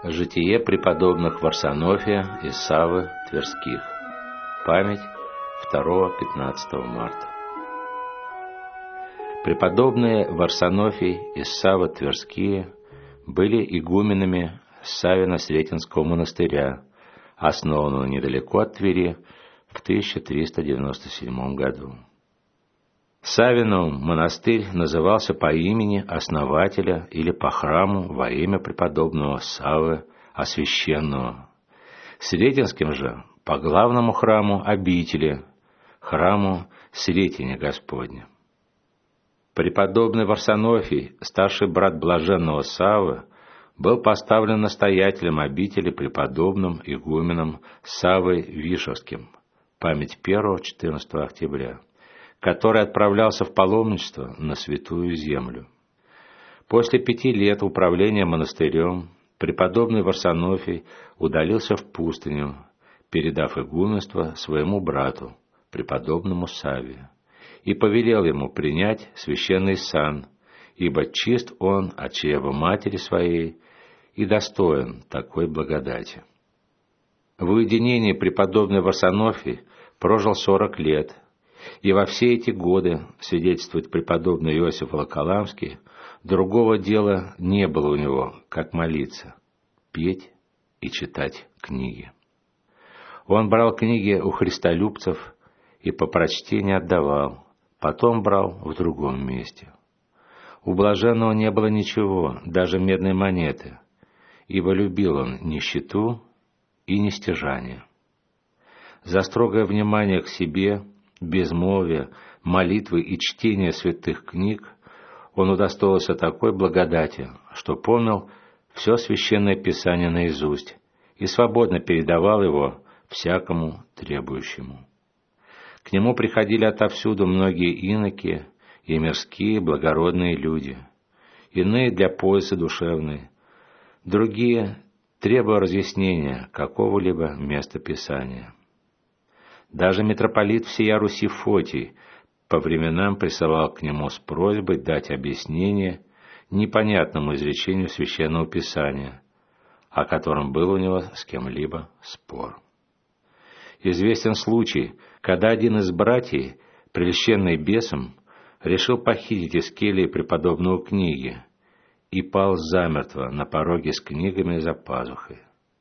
Житие преподобных Варсонофия и Саввы Тверских. Память 2-15 марта. Преподобные Варсонофий и Савва Тверские были игуменами Савино-Сретенского монастыря, основанного недалеко от Твери в 1397 году. Савинов монастырь назывался по имени основателя или по храму во имя преподобного Саввы Освященного. Сретенским же по главному храму обители, храму Сретения Господня. Преподобный Варсонофий, старший брат блаженного Саввы, был поставлен настоятелем обители преподобным игуменом Саввой Вишевским, память 1-14 октября, который отправлялся в паломничество на Святую Землю. После 5 лет управления монастырем преподобный Варсонофий удалился в пустыню, передав игуменство своему брату, преподобному Савве, и повелел ему принять священный сан, ибо чист он от чрева матери своей и достоин такой благодати. В уединении преподобный Варсонофий прожил 40 лет, и во все эти годы, свидетельствует преподобный Иосиф Волоколамский, другого дела не было у него, как молиться, петь и читать книги. Он брал книги у христолюбцев и по прочтении отдавал, потом брал в другом месте. У блаженного не было ничего, даже медной монеты, ибо любил он нищету и нестяжание. За строгое внимание к себе, безмолвие, молитвы и чтение святых книг он удостоился такой благодати, что помнил все священное писание наизусть и свободно передавал его всякому требующему. К нему приходили отовсюду многие иноки и мирские благородные люди, иные для пользы душевной, другие требуя разъяснения какого-либо места Писания. Даже митрополит всея Руси Фотий по временам присылал к нему с просьбой дать объяснение непонятному изречению Священного Писания, о котором был у него с кем-либо спор. Известен случай, когда один из братьев, прельщенный бесом, решил похитить из кельи преподобного книги и пал замертво на пороге с книгами за пазухой.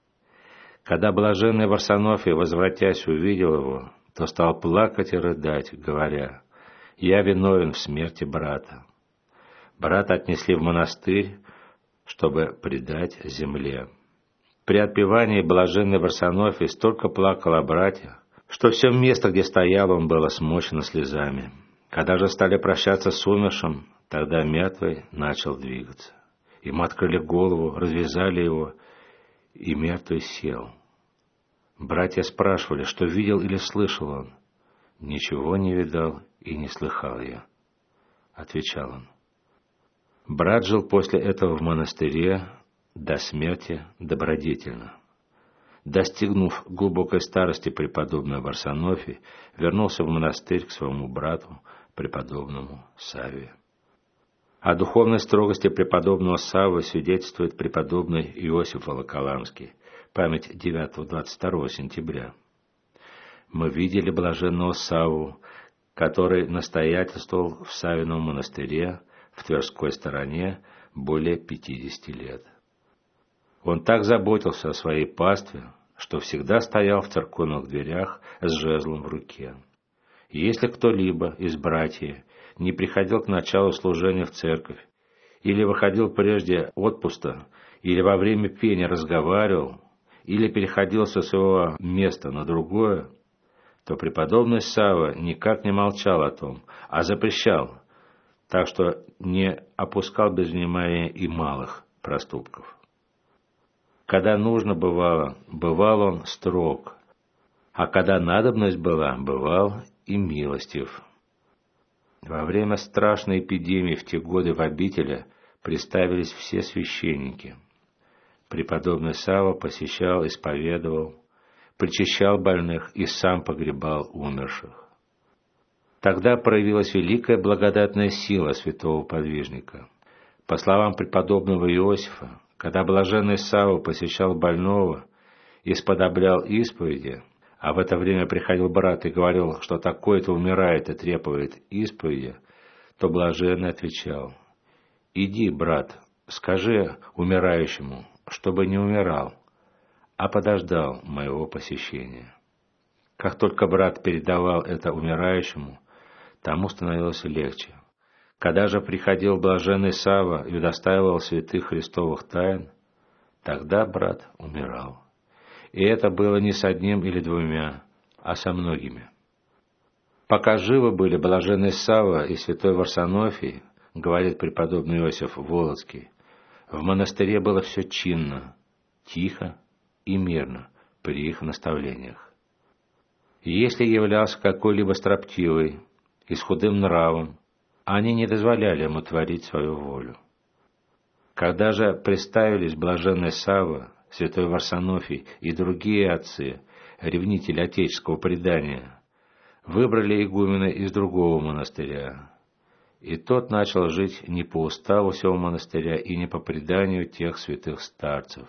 Когда блаженный Варсонофий, возвратясь, увидел его, то стал плакать и рыдать, говоря: «Я виновен в смерти брата». Брата отнесли в монастырь, чтобы предать земле. При отпевании блаженный Варсонофий столько плакал о брате, что все место, где стоял, он было смочено слезами. Когда же стали прощаться с умершим, тогда мертвый начал двигаться. Ему открыли голову, развязали его, и мертвый сел. Братья спрашивали, что видел или слышал он. «Ничего не видал и не слыхал я», — отвечал он. Брат жил после этого в монастыре до смерти добродетельно. Достигнув глубокой старости, преподобный Варсонофий вернулся в монастырь к своему брату, преподобному Савве. О духовной строгости преподобного Саввы свидетельствует преподобный Иосиф Волоколамский, память 9-22 сентября. Мы видели блаженного Савву, который настоятельствовал в Савином монастыре в Тверской стороне более 50 лет. Он так заботился о своей пастве, что всегда стоял в церковных дверях с жезлом в руке. Если кто-либо из братьев не приходил к началу служения в церковь, или выходил прежде отпуска, или во время пения разговаривал, или переходил со своего места на другое, то преподобный Савва никак не молчал о том, а запрещал, так что не опускал без внимания и малых проступков. Когда нужно бывало, бывал он строг, а когда надобность была, бывал и милостив. Во время страшной эпидемии в те годы в обители приставились все священники. Преподобный Савва посещал, исповедовал, причащал больных и сам погребал умерших. Тогда проявилась великая благодатная сила святого подвижника. По словам преподобного Иосифа, Когда блаженный Савва посещал больного и сподоблял исповеди, а в это время приходил брат и говорил, что такой-то умирает и требует исповеди, то блаженный отвечал: «Иди, брат, скажи умирающему, чтобы не умирал, а подождал моего посещения». Как только брат передавал это умирающему, тому становилось легче. Когда же приходил блаженный Савва и удостаивал святых Христовых тайн, тогда брат умирал. И это было не с одним или двумя, а со многими. Пока живы были блаженный Савва и святой Варсонофий, говорит преподобный Иосиф Волоцкий, в монастыре было все чинно, тихо и мирно при их наставлениях. И если являлся какой-либо строптивый и с худым нравом, они не дозволяли ему творить свою волю. Когда же представились блаженный Савва, святой Варсонофий и другие отцы, ревнители отеческого предания, выбрали игумена из другого монастыря, и тот начал жить не по уставу сего монастыря и не по преданию тех святых старцев.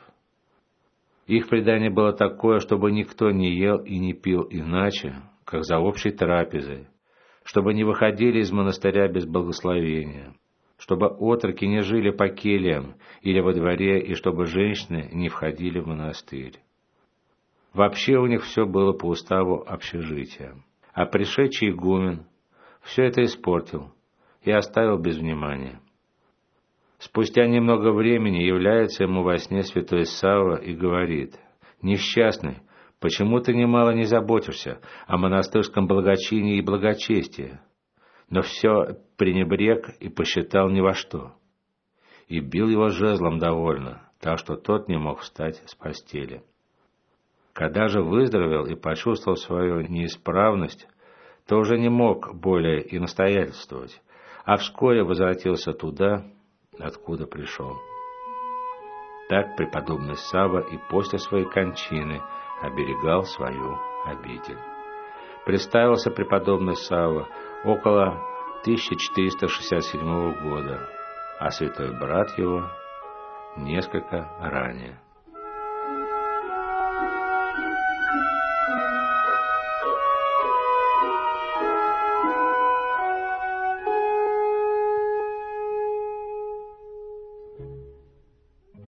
Их предание было такое, чтобы никто не ел и не пил иначе, как за общей трапезой, чтобы не выходили из монастыря без благословения, чтобы отроки не жили по кельям или во дворе, и чтобы женщины не входили в монастырь. Вообще у них все было по уставу общежития. А пришедший игумен все это испортил и оставил без внимания. Спустя немного времени является ему во сне святой Савва и говорит: «Несчастный, почему ты немало не заботишься о монастырском благочинии и благочестии?» Но все пренебрег и посчитал ни во что. И бил его жезлом довольно, так что тот не мог встать с постели. Когда же выздоровел и почувствовал свою неисправность, то уже не мог более и настоятельствовать, а вскоре возвратился туда, откуда пришел. Так преподобный Савва и после своей кончины оберегал свою обитель. Представился преподобный Савва около 1467 года, а святой брат его несколько ранее.